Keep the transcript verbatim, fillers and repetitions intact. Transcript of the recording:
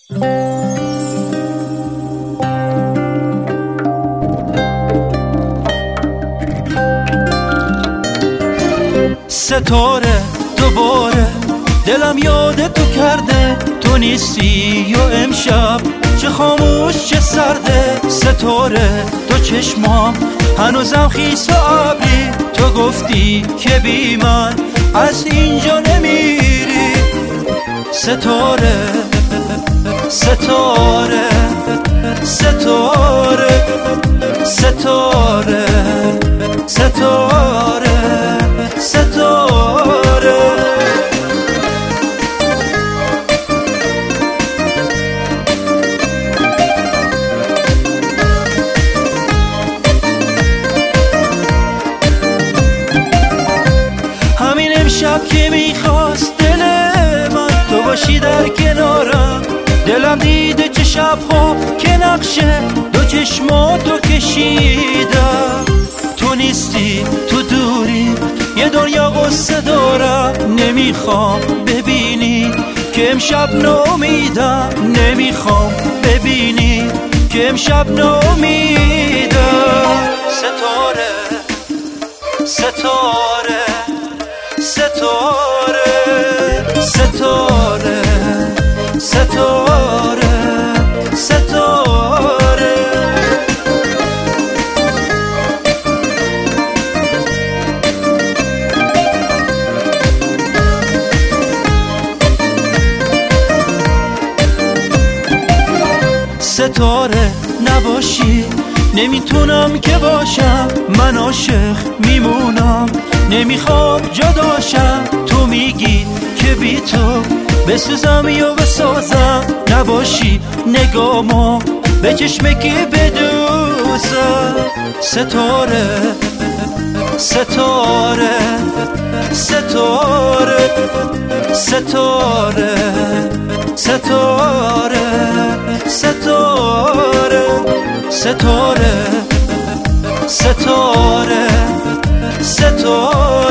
ستاره دوباره دلم یاد تو کرده، تو نیستی و امشب چه خاموش چه سرده. ستاره تو چشمام هنوزم خیس و ابری، تو گفتی که بی من از اینجا نمیری. ستاره ستاره ستاره ستاره ستاره ستاره همین امشب که میخواست دل من تو باشی در کنارم، دلم دیده چه شبها که نقشه دو چشماتو کشیدم. تو نیستی تو دوری یه دنیا قصه دارم، نمیخوام ببینی که امشب ناامیدم، نمیخوام ببینی که امشب ناامیدم. ستاره ستاره ستاره ستاره ستاره ستاره ستاره نباشی نمیتونم که باشم، من عاشق میمونم نمیخوام جداشم. تو میگی که بی تو بسوزم یا بسازم، نباشی نگامو به چشمکی بدوزم. ستاره ستاره ستاره ستاره ستاره ستاره ستاره ستاره ستاره